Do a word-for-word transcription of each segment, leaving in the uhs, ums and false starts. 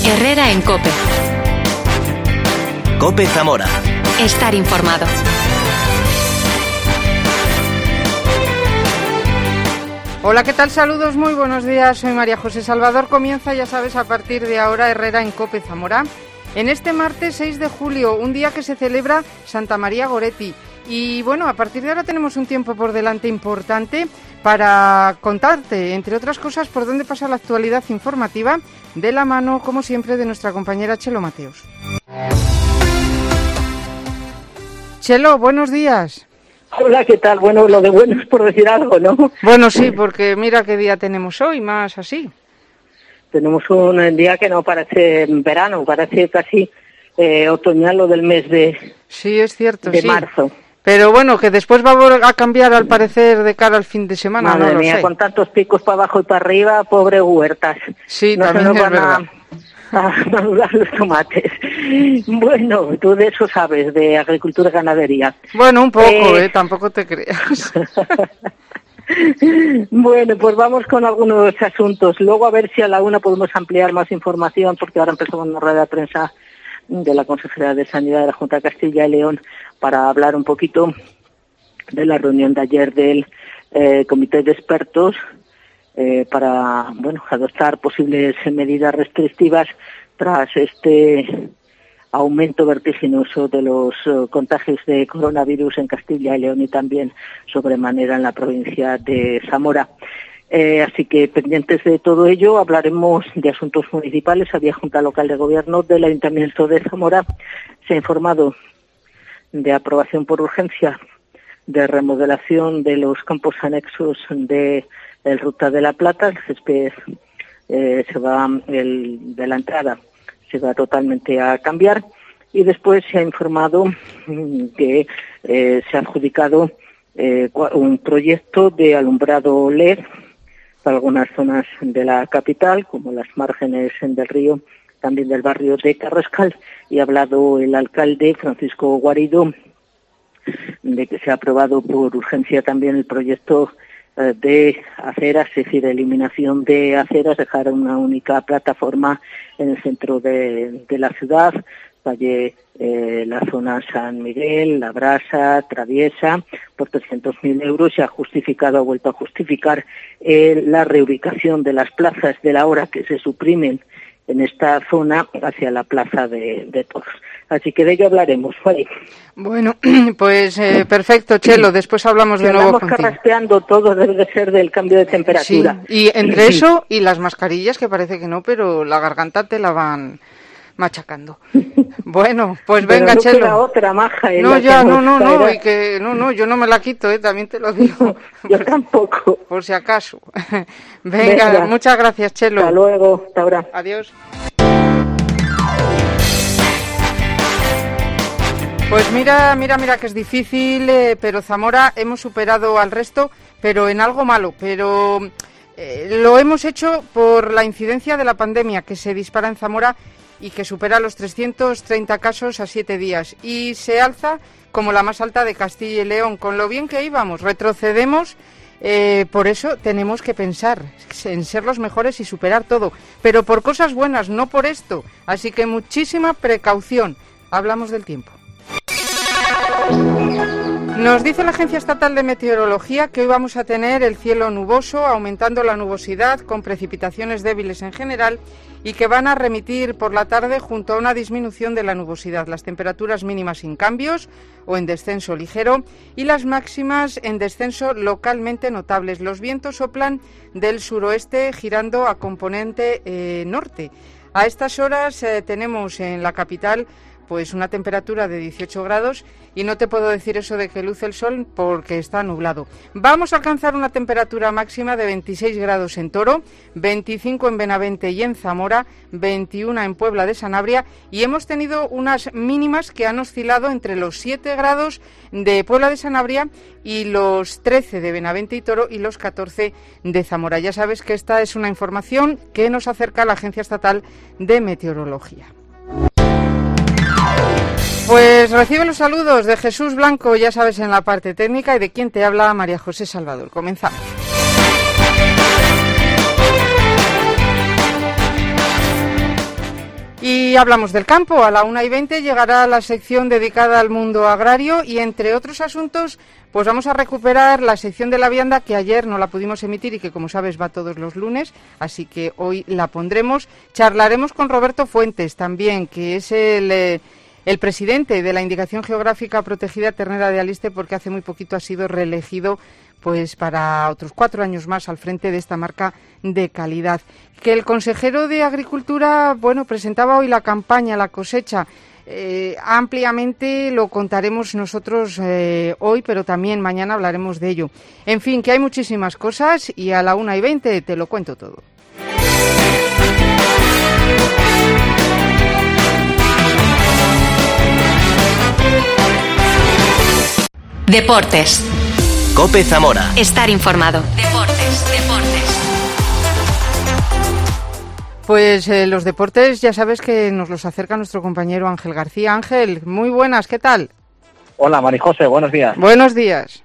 Herrera en COPE. COPE Zamora. Estar informado. Hola, ¿qué tal? Saludos, muy buenos días. Soy María José Salvador. Comienza, ya sabes, a partir de ahora Herrera en COPE Zamora. En este martes seis de julio, un día que se celebra Santa María Goretti. Y bueno, a partir de ahora tenemos un tiempo por delante importante para contarte, entre otras cosas, por dónde pasa la actualidad informativa, de la mano, como siempre, de nuestra compañera Chelo Mateos. Chelo, buenos días. Hola, ¿qué tal? Bueno, lo de bueno es por decir algo, ¿no? Bueno, sí, porque mira qué día tenemos hoy, más así. Tenemos un día que no parece verano, parece casi eh, otoñal o del mes de, sí, es cierto, de sí. marzo. Pero bueno, que después va a cambiar al parecer de cara al fin de semana, Madre no lo mía, sé. con tantos picos para abajo y para arriba, pobre huertas. Sí, no también se nos es van verdad. A, a madurar los tomates. Bueno, tú de eso sabes, de agricultura y ganadería. Bueno, un poco, eh, eh, tampoco te creas. Bueno, pues vamos con algunos asuntos. Luego a ver si a la una podemos ampliar más información, porque ahora empezamos una rueda de prensa de la Consejería de Sanidad de la Junta de Castilla y León para hablar un poquito de la reunión de ayer del eh, Comité de Expertos eh, para, bueno, adoptar posibles medidas restrictivas tras este aumento vertiginoso de los uh, contagios de coronavirus en Castilla y León y también sobremanera en la provincia de Zamora. Eh, así que pendientes de todo ello, hablaremos de asuntos municipales. Había Junta Local de Gobierno del Ayuntamiento de Zamora. Se ha informado de aprobación por urgencia de remodelación de los campos anexos de el Ruta de la Plata. El césped eh, se va, el, de la entrada se va totalmente a cambiar. Y después se ha informado que eh, se ha adjudicado eh, un proyecto de alumbrado L E D para algunas zonas de la capital, como las márgenes del río, también del barrio de Carrascal, y ha hablado el alcalde Francisco Guarido de que se ha aprobado por urgencia también el proyecto eh, de aceras, es decir, eliminación de aceras, dejar una única plataforma en el centro de, de la ciudad, calle, eh, la zona San Miguel, La Brasa, Traviesa, por trescientos mil euros. Se ha justificado, ha vuelto a justificar eh, la reubicación de las plazas de la hora que se suprimen en esta zona hacia la plaza de, de Toros. Así que de ello hablaremos, ¿vale? Bueno, pues eh, perfecto, Chelo, después hablamos si de nuevo andamos contigo. Carraspeando todo, debe de ser del cambio de temperatura. Sí, y entre eso y las mascarillas, que parece que no, pero la garganta te la van machacando. Bueno, pues venga, pero no Chelo. queda otra maja en no, la ya, que no, no, no, caerá. y que no, no, yo no me la quito, eh, también te lo digo. Yo tampoco. Por si acaso. Venga, Venga. muchas gracias, Chelo. Hasta luego, hasta ahora. Adiós. Pues mira, mira, mira que es difícil, eh, pero Zamora hemos superado al resto, pero en algo malo, pero eh, lo hemos hecho por la incidencia de la pandemia que se dispara en Zamora y que supera los trescientos treinta casos a siete días y se alza como la más alta de Castilla y León. Con lo bien que íbamos, retrocedemos, eh, por eso tenemos que pensar en ser los mejores y superar todo, pero por cosas buenas, no por esto. Así que muchísima precaución. Hablamos del tiempo. Nos dice la Agencia Estatal de Meteorología que hoy vamos a tener el cielo nuboso, aumentando la nubosidad, con precipitaciones débiles en general, y que van a remitir por la tarde junto a una disminución de la nubosidad. Las temperaturas mínimas sin cambios o en descenso ligero y las máximas en descenso localmente notables. Los vientos soplan del suroeste girando a componente eh, norte. A estas horas eh, tenemos en la capital pues una temperatura de dieciocho grados y no te puedo decir eso de que luce el sol porque está nublado. Vamos a alcanzar una temperatura máxima de veintiséis grados en Toro, veinticinco en Benavente y en Zamora, veintiuno en Puebla de Sanabria y hemos tenido unas mínimas que han oscilado entre los siete grados de Puebla de Sanabria y los trece de Benavente y Toro y los catorce de Zamora. Ya sabes que esta es una información que nos acerca a la Agencia Estatal de Meteorología. Pues recibe los saludos de Jesús Blanco, ya sabes, en la parte técnica, y de quien te habla, María José Salvador. Comenzamos. hoy hablamos del campo. A la una y veinte llegará la sección dedicada al mundo agrario y, entre otros asuntos, pues vamos a recuperar la sección de la vianda que ayer no la pudimos emitir y que, como sabes, va todos los lunes, así que hoy la pondremos. Charlaremos con Roberto Fuentes también, que es el... Eh, El presidente de la Indicación Geográfica Protegida Ternera de Aliste, porque hace muy poquito ha sido reelegido pues para otros cuatro años más al frente de esta marca de calidad. Que el consejero de Agricultura, bueno, presentaba hoy la campaña, la cosecha. Eh, ampliamente lo contaremos nosotros eh, hoy, pero también mañana hablaremos de ello. En fin, que hay muchísimas cosas y a la una y veinte te lo cuento todo. Deportes. COPE Zamora. Estar informado. Deportes, deportes. Pues eh, los deportes ya sabes que nos los acerca nuestro compañero Ángel García. Ángel, muy buenas, ¿qué tal? Hola, Marijose, buenos días. Buenos días.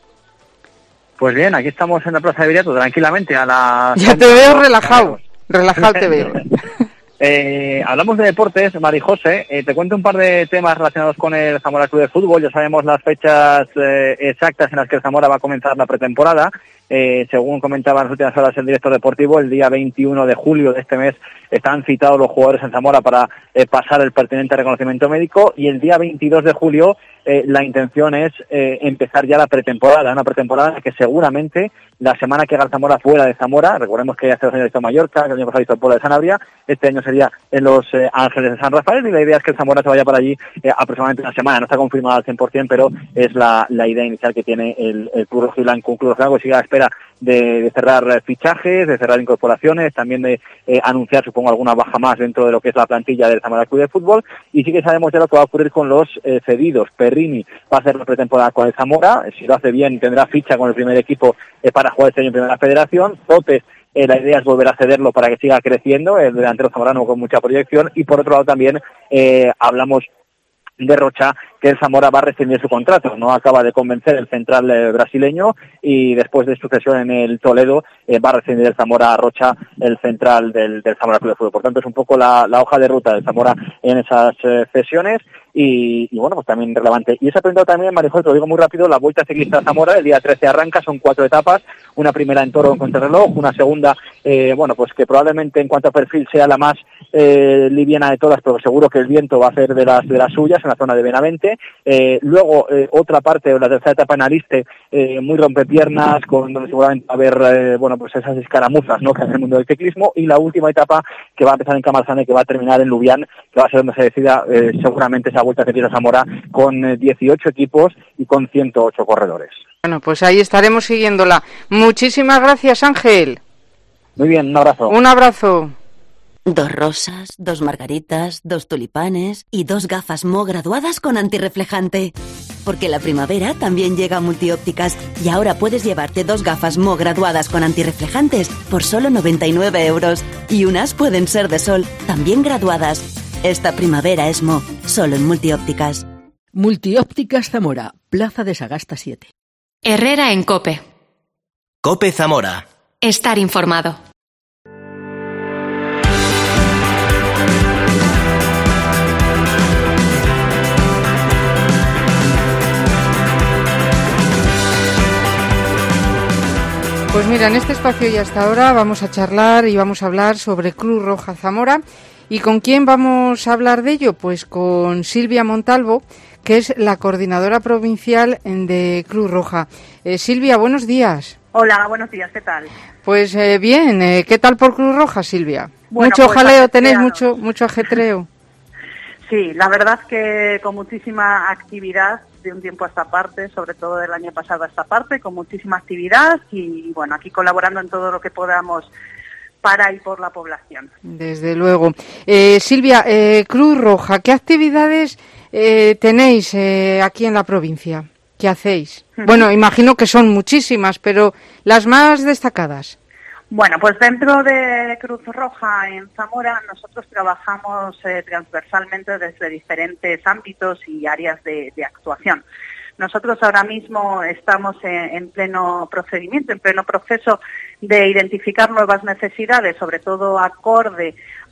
Pues bien, aquí estamos en la Plaza de Viriato, tranquilamente, a la... Ya te veo relajado, relajado te veo. Eh, hablamos de deportes, Marijose, eh, te cuento un par de temas relacionados con el Zamora Club de Fútbol. Ya sabemos las fechas eh, exactas en las que el Zamora va a comenzar la pretemporada. Eh, según comentaba en las últimas horas el director deportivo, el día veintiuno de julio de este mes están citados los jugadores en Zamora para eh, pasar el pertinente reconocimiento médico, y el día veintidós de julio eh, la intención es eh, empezar ya la pretemporada, una pretemporada en la que seguramente la semana que haga el Zamora fuera de Zamora, recordemos que hace dos años hizo Mallorca, que el año pasado hizo el Pueblo de Sanabria, este año sería en los eh, Ángeles de San Rafael, y la idea es que el Zamora se vaya para allí eh, aproximadamente una semana. No está confirmado al cien por ciento, pero es la, la idea inicial que tiene el, el Club Rojiblanco, un Club Rojiblanco que sigue a la espera de, de cerrar fichajes, de cerrar incorporaciones, también de eh, anunciar, supongo, alguna baja más dentro de lo que es la plantilla del Zamora Club de Fútbol. Y sí que sabemos ya lo que va a ocurrir con los eh, cedidos. Perrini va a hacer la pretemporada con el Zamora, si lo hace bien tendrá ficha con el primer equipo eh, para jugar este año en Primera Federación. Zopes, eh, la idea es volver a cederlo para que siga creciendo, el delantero zamorano con mucha proyección. Y por otro lado también eh, hablamos de Rocha, que el Zamora va a rescindir su contrato. No acaba de convencer el central eh, brasileño, y después de su cesión en el Toledo eh, va a rescindir el Zamora a Rocha, el central del, del Zamora Club de Fútbol. Por tanto, es un poco la, la hoja de ruta del Zamora en esas eh, cesiones. Y, y bueno, pues también relevante. Y se ha presentado también, Marijol, te lo digo muy rápido, la Vuelta Ciclista Zamora. El día trece arranca, son cuatro etapas, una primera en toro en contrarreloj, una segunda, eh, bueno, pues que probablemente en cuanto a perfil sea la más eh, liviana de todas, pero seguro que el viento va a hacer de las de las suyas en la zona de Benavente. Eh, luego eh, otra parte, la tercera etapa en Aliste, eh, muy rompepiernas, con donde seguramente va a haber eh, bueno, pues esas escaramuzas, ¿no?, que en el mundo del ciclismo. Y la última etapa, que va a empezar en Camarzane, que va a terminar en Lubián, que va a ser donde se decida eh, seguramente esa Vuelta Ciclista Zamora, con eh, dieciocho equipos y con ciento ocho corredores. Bueno, pues ahí estaremos siguiéndola. Muchísimas gracias, Ángel. Muy bien, un abrazo. Un abrazo. Dos rosas, dos margaritas, dos tulipanes y dos gafas Mo graduadas con antirreflejante. Porque la primavera también llega a Multiópticas, y ahora puedes llevarte dos gafas Mo graduadas con antirreflejantes por solo noventa y nueve euros. Y unas pueden ser de sol, también graduadas. Esta primavera es Mo, solo en Multiópticas. Multiópticas Zamora, Plaza de Sagasta siete. Herrera en COPE. COPE Zamora. Estar informado. Pues mira, en este espacio y hasta ahora vamos a charlar y vamos a hablar sobre Cruz Roja Zamora. ¿Y con quién vamos a hablar de ello? Pues con Silvia Montalvo, que es la coordinadora provincial de Cruz Roja. Eh, Silvia, buenos días. Hola, buenos días, ¿qué tal? Pues eh, bien, eh, ¿qué tal por Cruz Roja, Silvia? Bueno, mucho pues jaleo, tenéis mucho, mucho ajetreo. Sí, la verdad que con muchísima actividad de un tiempo a esta parte, sobre todo del año pasado a esta parte, con muchísima actividad y bueno, aquí colaborando en todo lo que podamos para y por la población. Desde luego. Eh, Silvia, eh, Cruz Roja, ¿qué actividades eh, tenéis eh, aquí en la provincia? ¿Qué hacéis? Uh-huh. Bueno, imagino que son muchísimas, pero las más destacadas. Bueno, pues dentro de Cruz Roja en Zamora nosotros trabajamos eh, transversalmente desde diferentes ámbitos y áreas de, de actuación. Nosotros ahora mismo estamos en, en pleno procedimiento, en pleno proceso de identificar nuevas necesidades, sobre todo acorde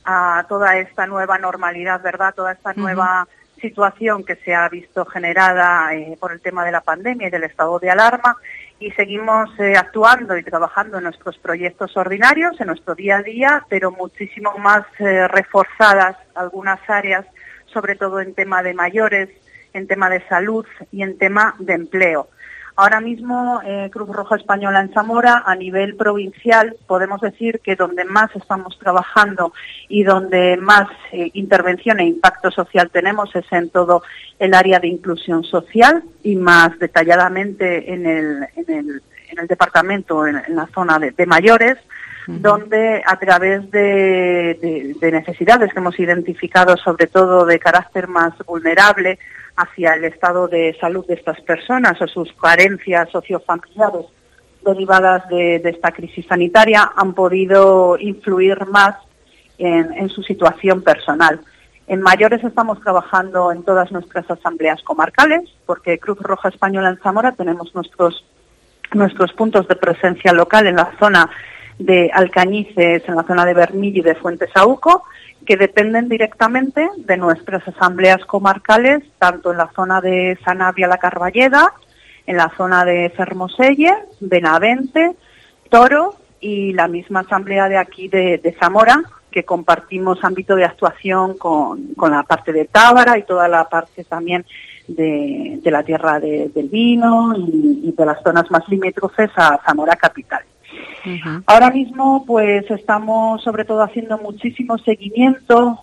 a toda esta nueva normalidad, ¿verdad? Toda esta uh-huh. nueva situación que se ha visto generada eh, por el tema de la pandemia y del estado de alarma, y seguimos eh, actuando y trabajando en nuestros proyectos ordinarios, en nuestro día a día, pero muchísimo más eh, reforzadas algunas áreas, sobre todo en tema de mayores, en tema de salud y en tema de empleo. Ahora mismo, eh, Cruz Roja Española en Zamora, a nivel provincial, podemos decir que donde más estamos trabajando y donde más eh, intervención e impacto social tenemos es en todo el área de inclusión social, y más detalladamente en el, en el, en el departamento, en, en la zona de, de mayores, uh-huh. donde a través de, de, de necesidades que hemos identificado, sobre todo de carácter más vulnerable, hacia el estado de salud de estas personas o sus carencias sociofamiliares derivadas de, de esta crisis sanitaria, han podido influir más en, en su situación personal. En mayores estamos trabajando en todas nuestras asambleas comarcales, porque Cruz Roja Española en Zamora tenemos nuestros, nuestros puntos de presencia local en la zona de Alcañices, en la zona de Bermillo y de Fuentesauco, que dependen directamente de nuestras asambleas comarcales, tanto en la zona de Sanabria-La Carballeda, en la zona de Fermoselle, Benavente, Toro y la misma asamblea de aquí de, de Zamora, que compartimos ámbito de actuación con, con la parte de Tábara y toda la parte también de, de la tierra de, del vino y, y de las zonas más limítrofes a Zamora capital. Uh-huh. Ahora mismo pues estamos sobre todo haciendo muchísimo seguimiento,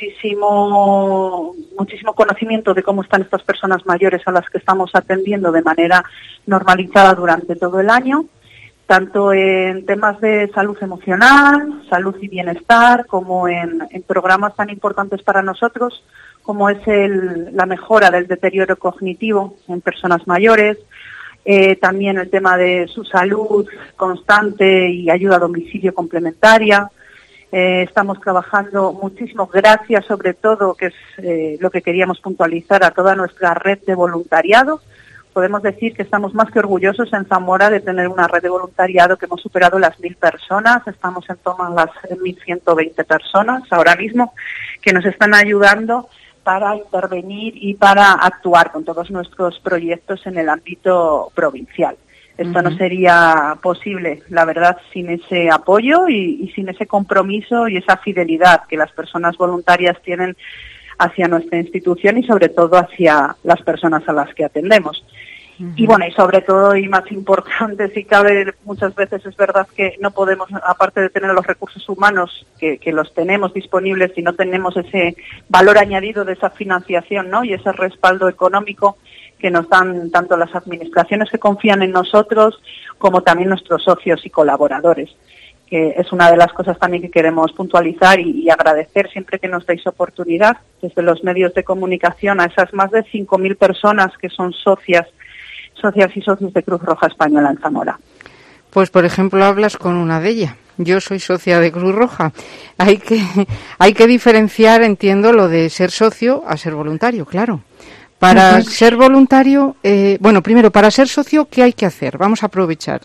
muchísimo muchísimo conocimiento de cómo están estas personas mayores a las que estamos atendiendo de manera normalizada durante todo el año, tanto en temas de salud emocional, salud y bienestar, como en, en programas tan importantes para nosotros como es el, la mejora del deterioro cognitivo en personas mayores. Eh, también el tema de su salud constante y ayuda a domicilio complementaria. Eh, estamos trabajando muchísimo, gracias sobre todo, que es eh, lo que queríamos puntualizar, a toda nuestra red de voluntariado. Podemos decir que estamos más que orgullosos en Zamora de tener una red de voluntariado que hemos superado las mil personas. Estamos en torno a las mil ciento veinte personas ahora mismo que nos están ayudando para intervenir y para actuar con todos nuestros proyectos en el ámbito provincial. Esto uh-huh. no sería posible, la verdad, sin ese apoyo y, y sin ese compromiso y esa fidelidad que las personas voluntarias tienen hacia nuestra institución y sobre todo hacia las personas a las que atendemos. Uh-huh. Y bueno, y sobre todo y más importante, si cabe, muchas veces es verdad que no podemos, aparte de tener los recursos humanos que, que los tenemos disponibles, y no tenemos ese valor añadido de esa financiación, ¿no? Y ese respaldo económico que nos dan tanto las administraciones que confían en nosotros como también nuestros socios y colaboradores, que es una de las cosas también que queremos puntualizar y, y agradecer siempre que nos dais oportunidad desde los medios de comunicación a esas más de cinco mil personas que son socias socias y socios de Cruz Roja Española en Zamora. Pues, por ejemplo, hablas con una de ellas. Yo soy socia de Cruz Roja. Hay que hay que diferenciar, entiendo, lo de ser socio a ser voluntario, claro. Para uh-huh. ser voluntario, eh, bueno, primero, para ser socio, ¿qué hay que hacer? Vamos a aprovechar.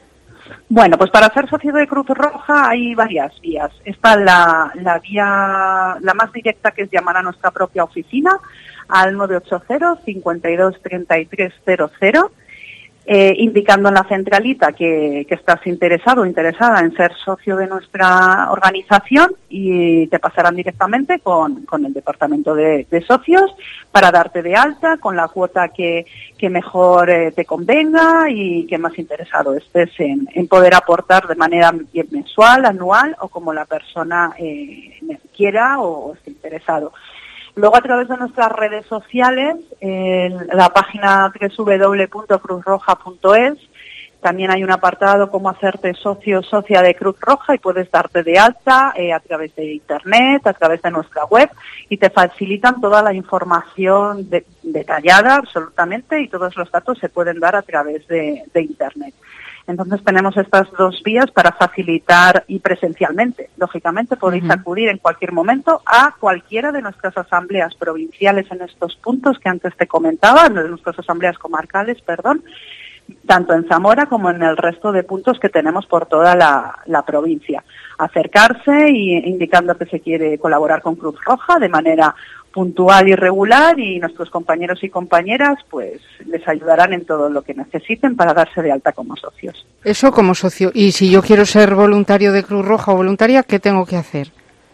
Bueno, pues para ser socio de Cruz Roja hay varias vías. Está la, la vía, la más directa, que es llamar a nuestra propia oficina, al nueve ocho cero, cinco dos, tres tres cero cero, eh, indicando en la centralita que, que estás interesado o interesada en ser socio de nuestra organización, y te pasarán directamente con, con el departamento de, de socios para darte de alta con la cuota que, que mejor eh, te convenga y que más interesado estés en, en poder aportar de manera mensual, anual o como la persona eh, quiera o esté interesado. Luego, a través de nuestras redes sociales, en la página doble u doble u doble u punto cruz roja punto es, también hay un apartado cómo hacerte socio o socia de Cruz Roja, y puedes darte de alta eh, a través de Internet, a través de nuestra web, y te facilitan toda la información de, detallada absolutamente, y todos los datos se pueden dar a través de, de Internet. Entonces tenemos estas dos vías para facilitar, y presencialmente, lógicamente podéis uh-huh. acudir en cualquier momento a cualquiera de nuestras asambleas provinciales en estos puntos que antes te comentaba, de nuestras asambleas comarcales, perdón, tanto en Zamora como en el resto de puntos que tenemos por toda la, la provincia. Acercarse y indicando que se quiere colaborar con Cruz Roja de manera puntual y regular, y nuestros compañeros y compañeras pues les ayudarán en todo lo que necesiten para darse de alta como socios. Eso como socio. Y si yo quiero ser voluntario de Cruz Roja o voluntaria, ¿qué tengo que hacer?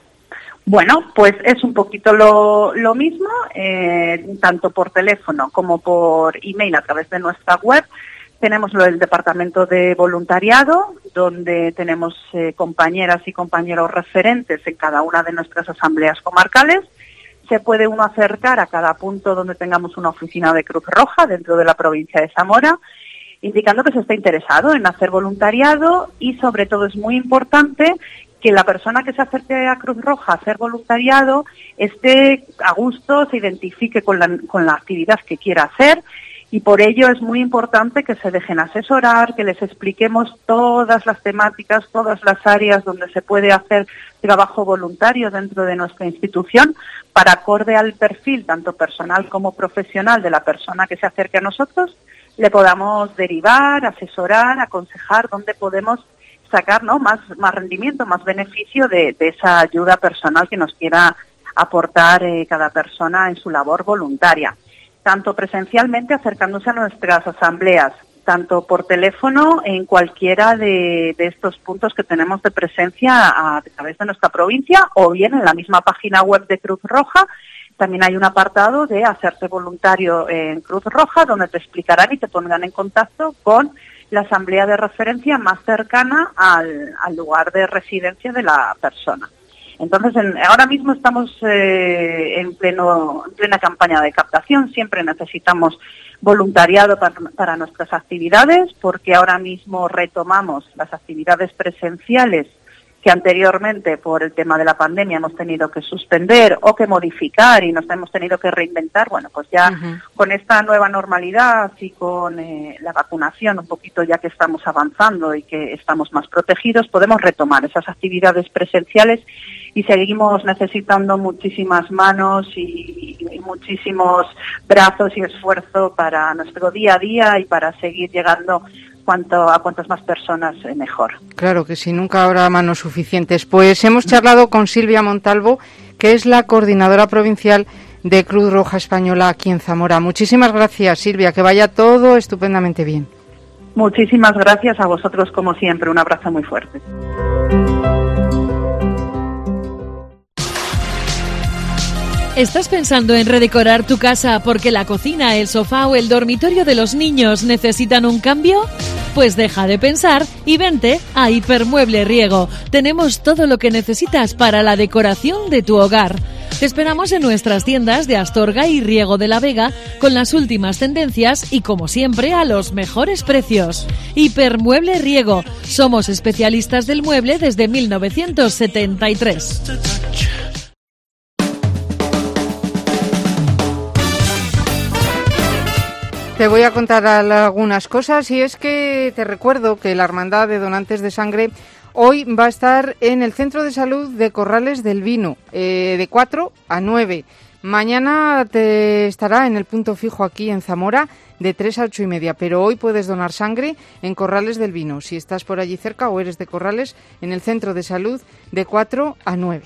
Bueno, pues es un poquito lo, lo mismo, eh, tanto por teléfono como por email a través de nuestra web. Tenemos lo del departamento de voluntariado, donde tenemos eh, compañeras y compañeros referentes en cada una de nuestras asambleas comarcales. Se puede uno acercar a cada punto donde tengamos una oficina de Cruz Roja dentro de la provincia de Zamora, indicando que se está interesado en hacer voluntariado, y sobre todo es muy importante que la persona que se acerque a Cruz Roja a hacer voluntariado esté a gusto, se identifique con la, con la actividad que quiera hacer, y por ello es muy importante que se dejen asesorar, que les expliquemos todas las temáticas, todas las áreas donde se puede hacer trabajo voluntario dentro de nuestra institución, para acorde al perfil, tanto personal como profesional, de la persona que se acerque a nosotros, le podamos derivar, asesorar, aconsejar dónde podemos sacar, ¿no?, más, más rendimiento, más beneficio de, de esa ayuda personal que nos quiera aportar eh, cada persona en su labor voluntaria. Tanto presencialmente acercándose a nuestras asambleas, tanto por teléfono en cualquiera de, de estos puntos que tenemos de presencia a, a través de nuestra provincia, o bien en la misma página web de Cruz Roja. También hay un apartado de hacerte voluntario en Cruz Roja, donde te explicarán y te pondrán en contacto con la asamblea de referencia más cercana al, al lugar de residencia de la persona. Entonces, en, ahora mismo estamos eh, en, pleno, en plena campaña de captación. Siempre necesitamos voluntariado para, para nuestras actividades, porque ahora mismo retomamos las actividades presenciales que anteriormente, por el tema de la pandemia, hemos tenido que suspender o que modificar, y nos hemos tenido que reinventar. Bueno, pues ya uh-huh. con esta nueva normalidad y con eh, la vacunación, un poquito ya que estamos avanzando y que estamos más protegidos, podemos retomar esas actividades presenciales, y seguimos necesitando muchísimas manos y, y muchísimos brazos y esfuerzo para nuestro día a día y para seguir llegando cuanto a cuantas más personas eh, mejor. Claro que sí, nunca habrá manos suficientes. Pues hemos charlado con Silvia Montalvo, que es la coordinadora provincial de Cruz Roja Española aquí en Zamora. Muchísimas gracias, Silvia, que vaya todo estupendamente bien. Muchísimas gracias a vosotros, como siempre. Un abrazo muy fuerte. ¿Estás pensando en redecorar tu casa porque la cocina, el sofá o el dormitorio de los niños necesitan un cambio? Pues deja de pensar y vente a Hipermueble Riego. Tenemos todo lo que necesitas para la decoración de tu hogar. Te esperamos en nuestras tiendas de Astorga y Riego de la Vega con las últimas tendencias y, como siempre, a los mejores precios. Hipermueble Riego. Somos especialistas del mueble desde mil novecientos setenta y tres. Te voy a contar algunas cosas, y es que te recuerdo que la Hermandad de Donantes de Sangre hoy va a estar en el Centro de Salud de Corrales del Vino, eh, de cuatro a nueve. Mañana te estará en el punto fijo aquí en Zamora de tres a ocho y media, pero hoy puedes donar sangre en Corrales del Vino, si estás por allí cerca o eres de Corrales, en el Centro de Salud de cuatro a nueve.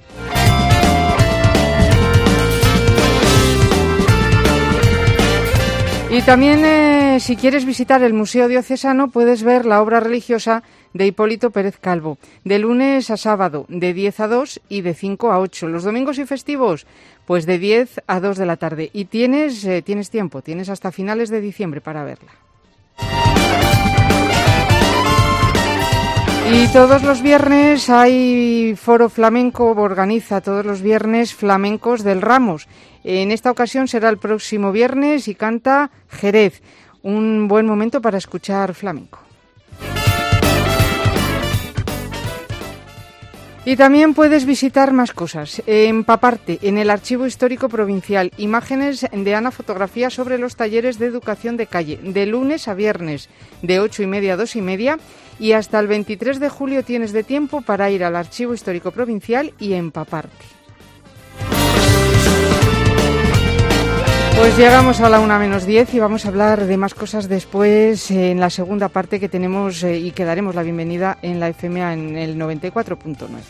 Y también, eh, si quieres visitar el Museo Diocesano, puedes ver la obra religiosa de Hipólito Pérez Calvo, de lunes a sábado, de diez a dos y de cinco a ocho. Los domingos y festivos, pues de diez a dos de la tarde. Y tienes, eh, tienes tiempo, tienes hasta finales de diciembre para verla. Y todos los viernes hay foro flamenco, organiza todos los viernes flamencos del Ramos. En esta ocasión será el próximo viernes y canta Jerez, un buen momento para escuchar flamenco. Y también puedes visitar más cosas, empaparte en el Archivo Histórico Provincial, imágenes de Ana Fotografía sobre los talleres de educación de calle, de lunes a viernes, de ocho y media a dos y media, y hasta el veintitrés de julio tienes de tiempo para ir al Archivo Histórico Provincial y empaparte. Pues llegamos a la una menos diez y vamos a hablar de más cosas después en la segunda parte que tenemos eh, y que daremos la bienvenida en la F M A en el noventa y cuatro punto nueve.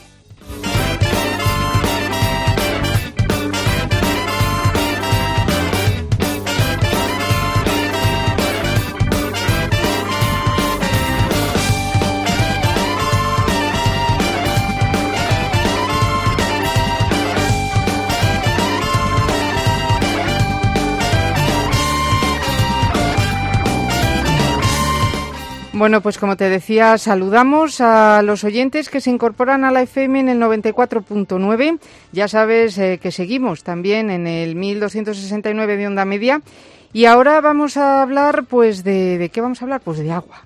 Bueno, pues como te decía, saludamos a los oyentes que se incorporan a la F M en el noventa y cuatro punto nueve. Ya sabes eh, que seguimos también en el mil doscientos sesenta y nueve de onda media. Y ahora vamos a hablar, pues, de, ¿de qué vamos a hablar? Pues de agua.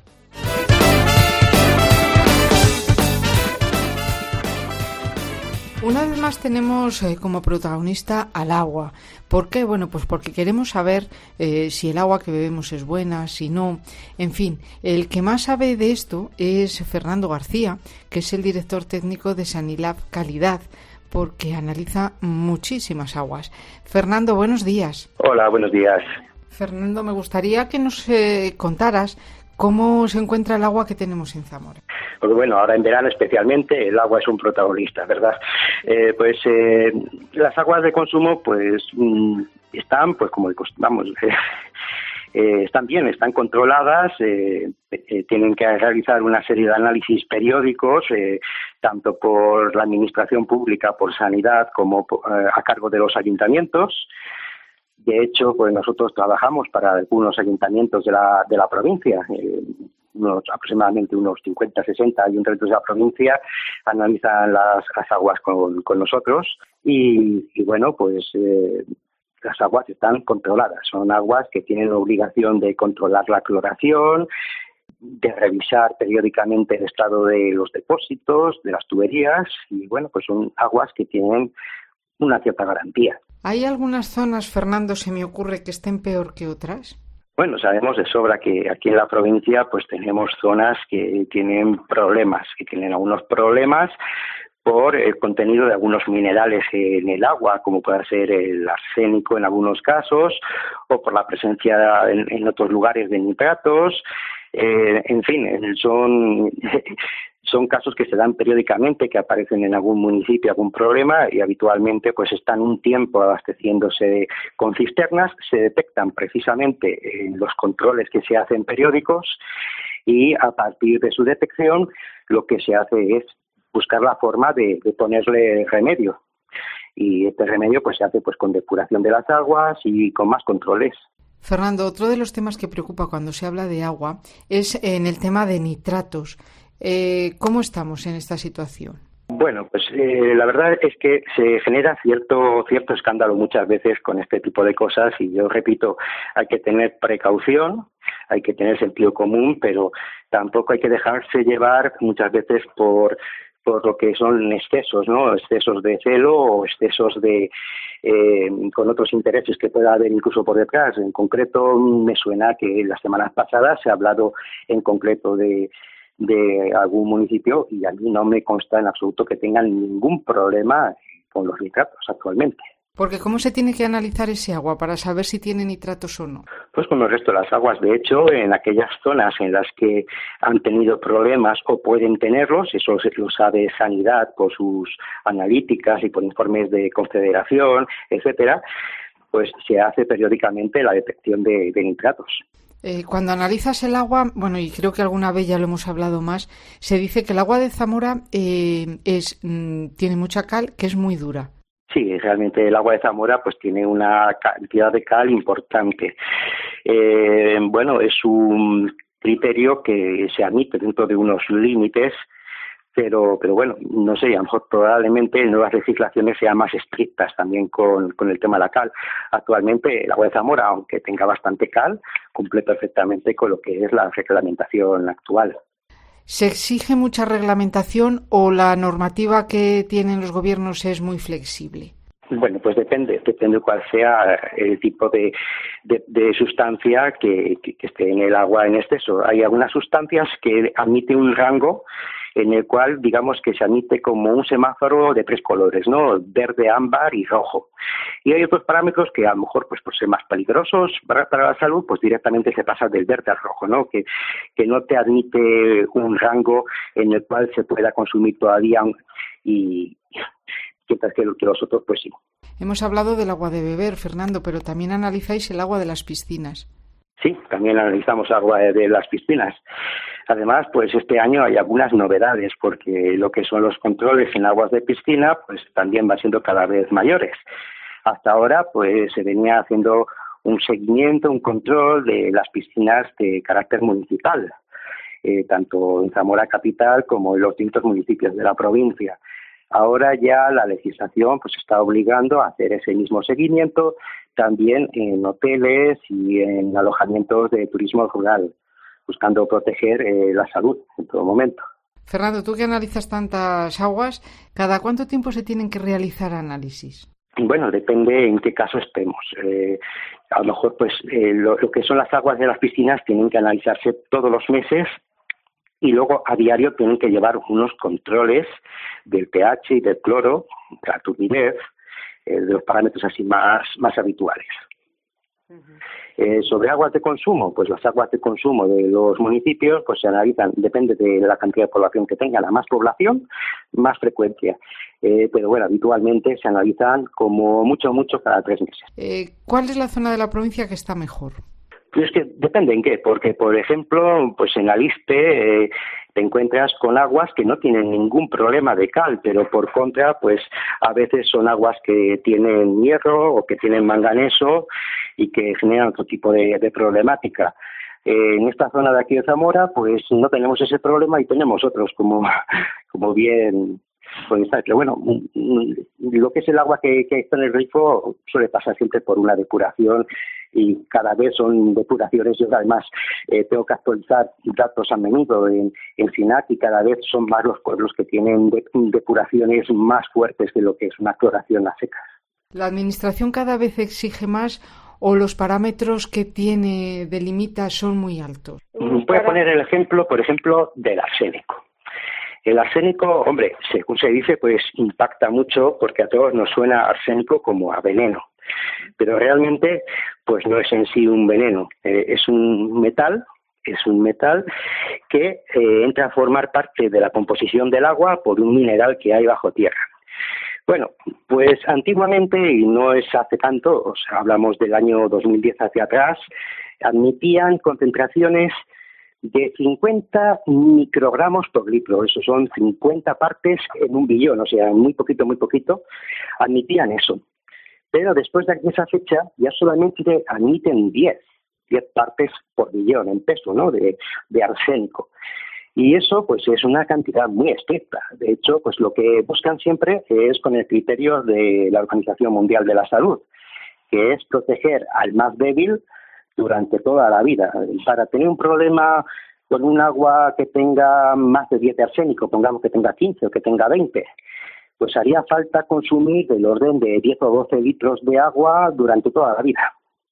Una vez más tenemos eh, como protagonista al agua. ¿Por qué? Bueno, pues porque queremos saber eh, si el agua que bebemos es buena, si no. En fin, el que más sabe de esto es Fernando García, que es el director técnico de Sanilab Calidad, porque analiza muchísimas aguas. Fernando, buenos días. Hola, buenos días. Fernando, me gustaría que nos eh, contaras cómo se encuentra el agua que tenemos en Zamora. Porque bueno, ahora en verano especialmente el agua es un protagonista, ¿verdad? Eh, pues eh, las aguas de consumo pues mm, están, pues como vamos, eh, eh, están bien, están controladas, eh, eh, tienen que realizar una serie de análisis periódicos, eh, tanto por la administración pública, por sanidad, como por, eh, a cargo de los ayuntamientos. De hecho, pues nosotros trabajamos para algunos ayuntamientos de la de la provincia. Eh, unos aproximadamente unos cincuenta, sesenta ayuntamientos de la provincia analizan las, las aguas con, con nosotros y, y bueno, pues eh, las aguas están controladas. Son aguas que tienen la obligación de controlar la cloración, de revisar periódicamente el estado de los depósitos, de las tuberías y bueno, pues son aguas que tienen una cierta garantía. ¿Hay algunas zonas, Fernando, se me ocurre, que estén peor que otras? Bueno, sabemos de sobra que aquí en la provincia pues tenemos zonas que tienen problemas, que tienen algunos problemas por el contenido de algunos minerales en el agua, como puede ser el arsénico en algunos casos, o por la presencia en, en otros lugares de nitratos. Eh, en fin, son... Son casos que se dan periódicamente, que aparecen en algún municipio, algún problema, y habitualmente pues están un tiempo abasteciéndose con cisternas, se detectan precisamente en los controles que se hacen periódicos y a partir de su detección lo que se hace es buscar la forma de, de ponerle remedio. Y este remedio pues se hace pues con depuración de las aguas y con más controles. Fernando, otro de los temas que preocupa cuando se habla de agua es en el tema de nitratos. Eh, ¿Cómo estamos en esta situación? Bueno, pues eh, la verdad es que se genera cierto cierto escándalo muchas veces con este tipo de cosas y yo repito, hay que tener precaución, hay que tener sentido común, pero tampoco hay que dejarse llevar muchas veces por por lo que son excesos, ¿no? Excesos de celo o excesos de eh, con otros intereses que pueda haber incluso por detrás. En concreto, me suena que las semanas pasadas se ha hablado en concreto de de algún municipio y a mí no me consta en absoluto que tengan ningún problema con los nitratos actualmente. Porque ¿cómo se tiene que analizar ese agua para saber si tiene nitratos o no? Pues con el resto de las aguas. De hecho, en aquellas zonas en las que han tenido problemas o pueden tenerlos, eso lo sabe Sanidad por sus analíticas y por informes de Confederación, etcétera, pues se hace periódicamente la detección de, de nitratos. Eh, cuando analizas el agua, bueno, y creo que alguna vez ya lo hemos hablado más, se dice que el agua de Zamora eh, es mm, tiene mucha cal, que es muy dura. Sí, realmente el agua de Zamora pues tiene una cantidad de cal importante. Eh, bueno, es un criterio que se admite dentro de unos límites, pero pero bueno, no sé, a lo mejor probablemente nuevas legislaciones sean más estrictas también con, con el tema de la cal. Actualmente el agua de Zamora, aunque tenga bastante cal, cumple perfectamente con lo que es la reglamentación actual. ¿Se exige mucha reglamentación o la normativa que tienen los gobiernos es muy flexible? Bueno, pues depende, depende cuál sea el tipo de, de, de sustancia que, que, que esté en el agua en exceso. Hay algunas sustancias que admiten un rango en el cual, digamos, que se admite como un semáforo de tres colores, ¿no? Verde, ámbar y rojo. Y hay otros parámetros que a lo mejor, pues por ser más peligrosos para, para la salud, pues directamente se pasa del verde al rojo, ¿no? Que, que no te admite un rango en el cual se pueda consumir todavía y mientras que, que los otros, pues sí. Hemos hablado del agua de beber, Fernando, pero también analizáis el agua de las piscinas. Sí, también analizamos agua de, de las piscinas. Además, pues este año hay algunas novedades, porque lo que son los controles en aguas de piscina, pues también van siendo cada vez mayores. Hasta ahora, pues se venía haciendo un seguimiento, un control de las piscinas de carácter municipal, eh, tanto en Zamora capital como en los distintos municipios de la provincia. Ahora ya la legislación pues está obligando a hacer ese mismo seguimiento también en hoteles y en alojamientos de turismo rural, buscando proteger eh, la salud en todo momento. Fernando, tú que analizas tantas aguas, ¿cada cuánto tiempo se tienen que realizar análisis? Bueno, depende en qué caso estemos. Eh, a lo mejor pues eh, lo, lo que son las aguas de las piscinas tienen que analizarse todos los meses y luego a diario tienen que llevar unos controles del pH y del cloro, la turbidez, eh, de los parámetros así más, más habituales. Uh-huh. Eh, sobre aguas de consumo, pues las aguas de consumo de los municipios pues se analizan, depende de la cantidad de población que tengan. A más población, más frecuencia. Eh, pero bueno, habitualmente se analizan como mucho, mucho cada tres meses. Eh, ¿Cuál es la zona de la provincia que está mejor? Pues es que depende en qué, porque por ejemplo, pues en Aliste eh, te encuentras con aguas que no tienen ningún problema de cal, pero por contra, pues a veces son aguas que tienen hierro o que tienen manganeso y que generan otro tipo de, de problemática. Eh, en esta zona de aquí de Zamora, pues no tenemos ese problema y tenemos otros, como, como bien... Pues, pero bueno, lo que es el agua que, que está en el grifo suele pasar siempre por una depuración y cada vez son depuraciones. Yo además eh, tengo que actualizar datos a menudo en, en SINAC y cada vez son más los pueblos que tienen de, depuraciones más fuertes que lo que es una cloración a secas. ¿La administración cada vez exige más o los parámetros que tiene, delimita, son muy altos? Voy a poner el ejemplo, por ejemplo, del arsénico. El arsénico, hombre, según se dice, pues impacta mucho porque a todos nos suena arsénico como a veneno. Pero realmente, pues no es en sí un veneno. Eh, es un metal, es un metal que eh, entra a formar parte de la composición del agua por un mineral que hay bajo tierra. Bueno, pues antiguamente, y no es hace tanto, o sea, hablamos del año dos mil diez hacia atrás, admitían concentraciones de cincuenta microgramos por litro, eso son cincuenta partes en un billón, o sea, muy poquito, muy poquito, admitían eso. Pero después de esa fecha ya solamente admiten diez, diez partes por billón en peso, ¿no?, de, de arsénico. Y eso, pues, es una cantidad muy estricta. De hecho, pues lo que buscan siempre es con el criterio de la Organización Mundial de la Salud, que es proteger al más débil durante toda la vida. Para tener un problema con un agua que tenga más de diez de arsénico, pongamos que tenga quince o que tenga veinte, pues haría falta consumir del orden de diez o doce litros de agua durante toda la vida.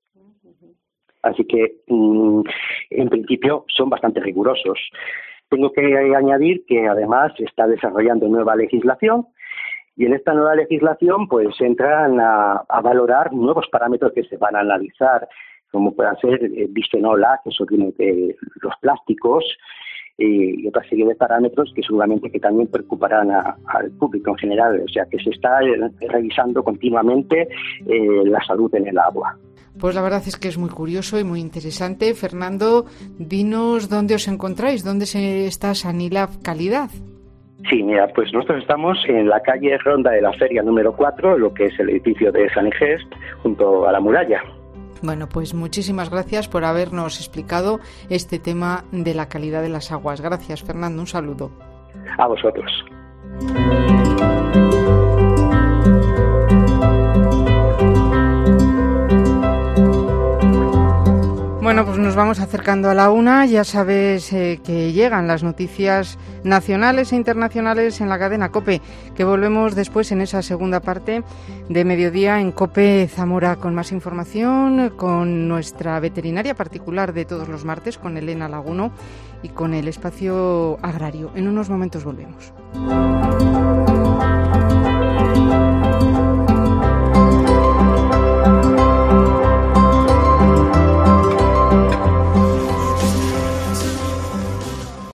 Así que, mmm, en principio, son bastante rigurosos. Tengo que añadir que además se está desarrollando nueva legislación y en esta nueva legislación pues entran a, a valorar nuevos parámetros que se van a analizar, como puedan ser el bisfenol A, que eso viene de los plásticos, eh, y otra serie de parámetros que seguramente que también preocuparán a, al público en general. O sea, que se está eh, revisando continuamente eh, la salud en el agua. Pues la verdad es que es muy curioso y muy interesante. Fernando, dinos dónde os encontráis, dónde se está Sanilab Calidad. Sí, mira, pues nosotros estamos en la calle Ronda de la Feria número cuatro, lo que es el edificio de Sanigest, junto a la muralla. Bueno, pues muchísimas gracias por habernos explicado este tema de la calidad de las aguas. Gracias, Fernando. Un saludo. A vosotros. Bueno, pues nos vamos acercando a la una. Ya sabes eh, que llegan las noticias nacionales e internacionales en la cadena COPE, que volvemos después en esa segunda parte de mediodía en COPE Zamora con más información, con nuestra veterinaria particular de todos los martes, con Elena Laguno, y con el espacio agrario. En unos momentos volvemos.